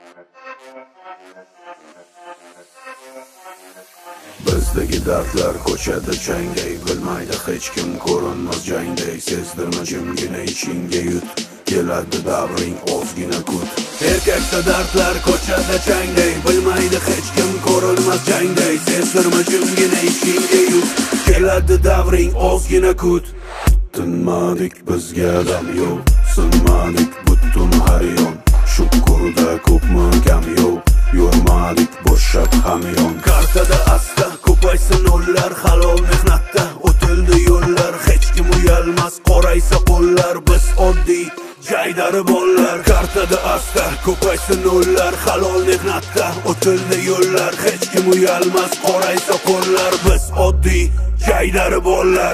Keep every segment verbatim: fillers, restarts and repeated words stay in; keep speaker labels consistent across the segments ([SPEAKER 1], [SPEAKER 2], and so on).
[SPEAKER 1] Bizdagi dardlar ko'chada changday, bilmaydi hech kim ko'rinmas jangday. Sezdirma jimgina ichingga yut, keladi davring ozgina kut. Erkakda dardlar ko'chada changday, bilmaydi hech kim ko'rinmas jangday. Sezdirma jimgina ichingga yut, keladi davring ozgina kut. Tinmadik bizga dam yo'q, sinmadik butun har yon. Shukurda ko'pmi kam yo'q, yo'rmadik bo'shab hamyon. Kartada asta ko'paysin nollar, halol mehnatda o'tildi yo'llar. Hech kim uyalmas, qoraysa qo'llar, biz oddiy jaydari bollar. Kartada asta ko'paysin nollar, halol mehnatda o'tildi yo'llar. Hech kim uyalmas, qoraysa qo'llar, biz oddiy jaydari bollar.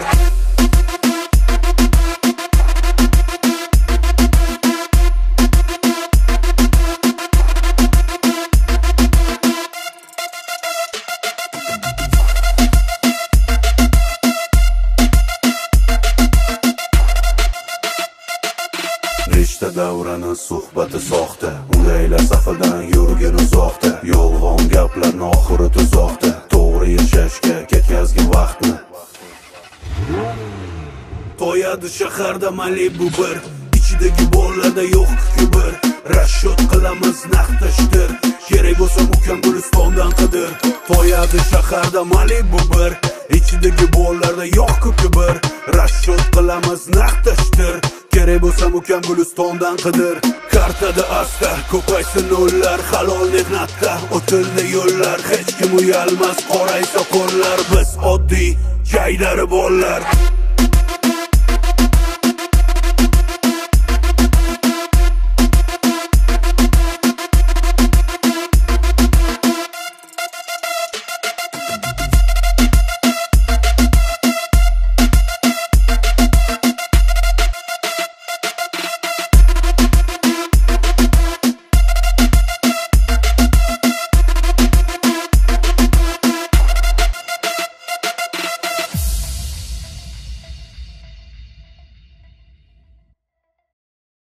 [SPEAKER 1] Rishta davrani suhbati soxta, undaylar safidan yurgin uzoqda. Yolg'on gaplarni oxiri tuzoqda, to'g'ri yashashga ketkazgin vaqtni. To'yadi shaharda Malibu bir, ichidagi bollarda yo'q kibr. Rashod qilamiz naqtashdir, kerak bo'lsa ukam Gulistondan qidir. To'yadi shaharda Malibu bir, ichidagi bollarda yo'q kibr. Rashod qilamiz naqtashdir, kerak bo'lsa ukam Gulistondan qidir. Kartada asta ko'paysin nollar, halol mehnatda o'tildi yo'llar. Hech kim uyalmas, qoraysa qo'llar, biz oddiy jaydari bollar.